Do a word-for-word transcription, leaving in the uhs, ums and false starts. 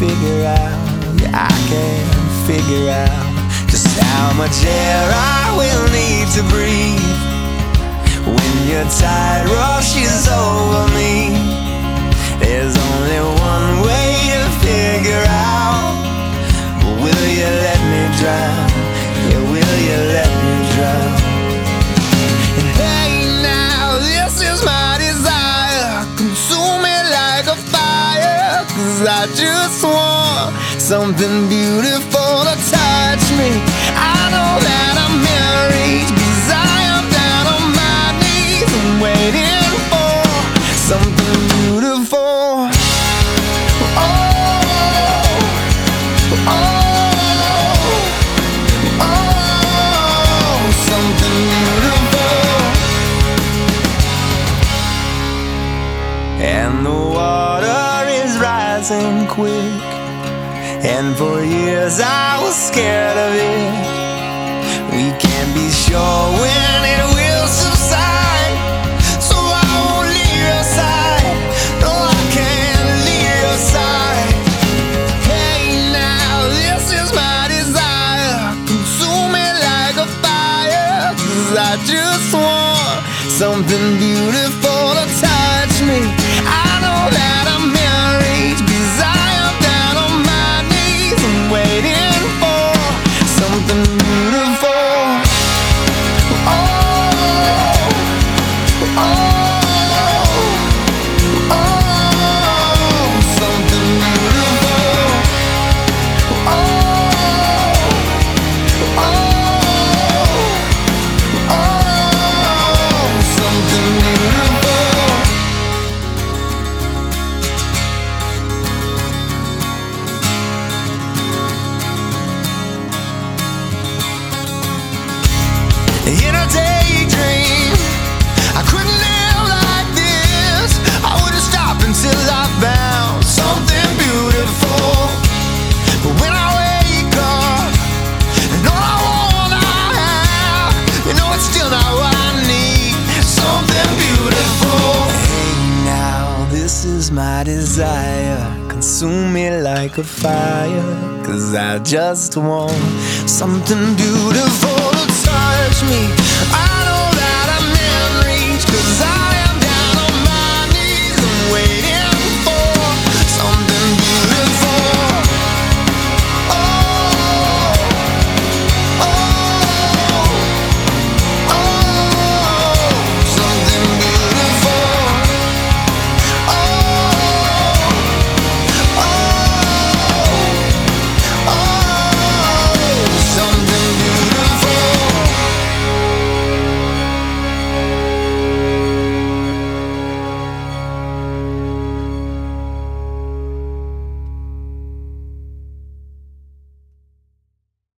figure out, yeah, I can't figure out just how much air I will need to breathe when your tide rushes over me. There's only one way to figure out, but will you let me drown? Yeah, will you let me drown? And hey now, this is my desire, consume me like a fire, 'cause I just want something beautiful to touch me. I know that I'm married, 'cause I am down on my knees and waiting for something beautiful. Oh, oh, oh, something beautiful. And the water is rising quick, and for years I was scared of it. We can't be sure when it will subside, so I won't leave your side. No, I can't leave your side. Hey now, this is my desire, consume me like a fire, 'cause I just want something beautiful to touch me. I know that I'm married, 'cause I am down on my knees and waiting for something beautiful. Oh, oh, oh, something beautiful. Oh, oh, oh, something beautiful. In a daydream, I couldn't live like this. I wouldn't stop until I found something beautiful. But when I wake up, and all I want I have, you know it's still not what I need. Something beautiful. Hey now, this is my desire, consume me like a fire, 'cause I just want something beautiful to touch me. I